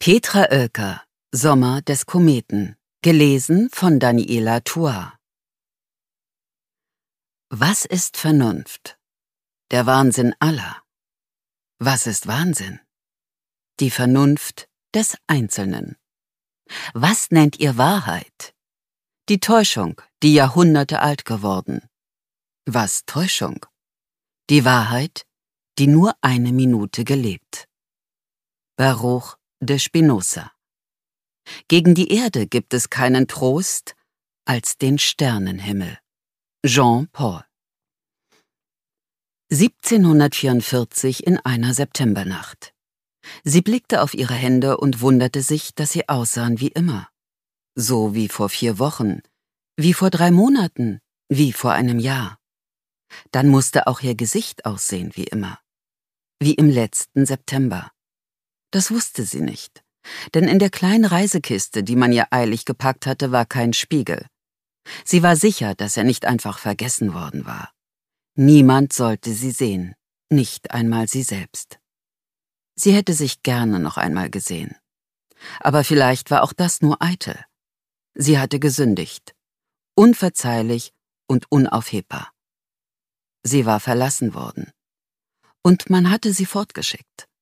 Petra Oelker, Sommer des Kometen, gelesen von Daniela Thua. Was ist Vernunft? Der Wahnsinn aller. Was ist Wahnsinn? Die Vernunft des Einzelnen. Was nennt ihr Wahrheit? Die Täuschung, die Jahrhunderte alt geworden. Was Täuschung? Die Wahrheit, die nur eine Minute gelebt. Baruch de Spinoza. Gegen die Erde gibt es keinen Trost als den Sternenhimmel. Jean Paul. 1744 in einer Septembernacht. Sie blickte auf ihre Hände und wunderte sich, dass sie aussahen wie immer. So wie vor 4 Wochen, wie vor 3 Monaten, wie vor einem Jahr. Dann musste auch ihr Gesicht aussehen wie immer. Wie im letzten September. Das wusste sie nicht, denn in der kleinen Reisekiste, die man ihr eilig gepackt hatte, war kein Spiegel. Sie war sicher, dass er nicht einfach vergessen worden war. Niemand sollte sie sehen, nicht einmal sie selbst. Sie hätte sich gerne noch einmal gesehen. Aber vielleicht war auch das nur eitel. Sie hatte gesündigt, unverzeihlich und unaufhebbar. Sie war verlassen worden. Und man hatte sie fortgeschickt.